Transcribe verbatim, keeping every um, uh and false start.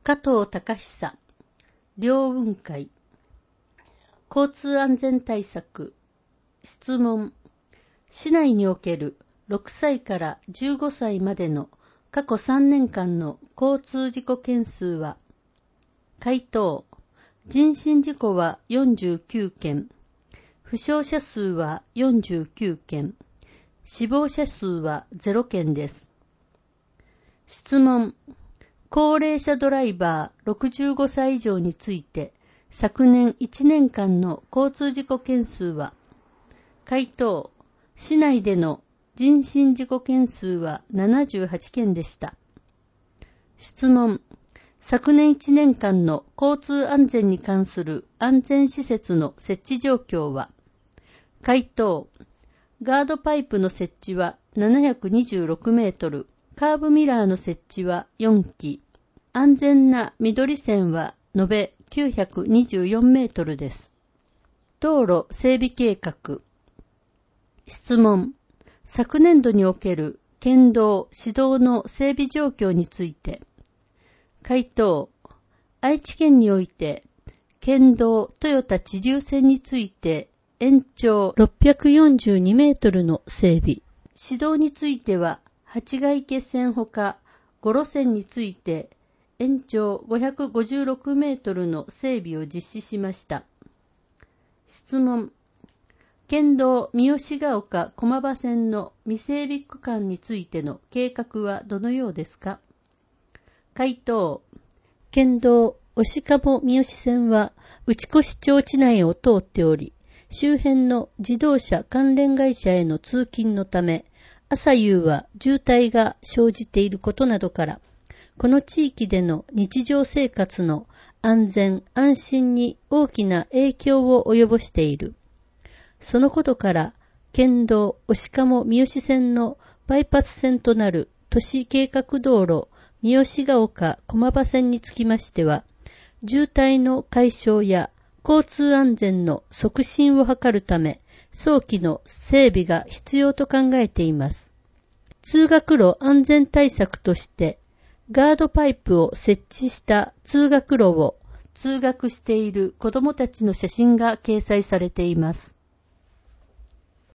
加藤隆久、両雲会。交通安全対策。質問。市内におけるろくさいからじゅうごさいまでの過去さんねんかんの交通事故件数は。回答。人身事故はよんじゅうきゅうけん。負傷者数はよんじゅうきゅうけん。死亡者数はゼロけんです。質問。高齢者ドライバーろくじゅうごさい以上について昨年いちねんかんの交通事故件数は。回答。市内での人身事故件数はななじゅうはちけんでした。質問。昨年いちねんかんの交通安全に関する安全施設の設置状況は。回答。ガードパイプの設置はななひゃくにじゅうろくメートル、カーブミラーの設置はよんき、安全な緑線は延べきゅうひゃくにじゅうよんメートルです。道路整備計画。質問。昨年度における県道、市道の整備状況について。回答。愛知県において、県道豊田知立線について延長ろっぴゃくよんじゅうにメートルの整備。市道については、八ヶ池線ほかご路線について延長ごひゃくごじゅうろくメートルの整備を実施しました。質問。県道三好ヶ丘駒場線の未整備区間についての計画はどのようですか。回答。県道押鴨三好線は内越町地内を通っており、周辺の自動車関連会社への通勤のため、朝夕は渋滞が生じていることなどから、この地域での日常生活の安全・安心に大きな影響を及ぼしている。そのことから、県道押鴨三好線のバイパス線となる都市計画道路三好ヶ丘駒場線につきましては、渋滞の解消や交通安全の促進を図るため、早期の整備が必要と考えています。通学路安全対策として、ガードパイプを設置した通学路を通学している子どもたちの写真が掲載されています。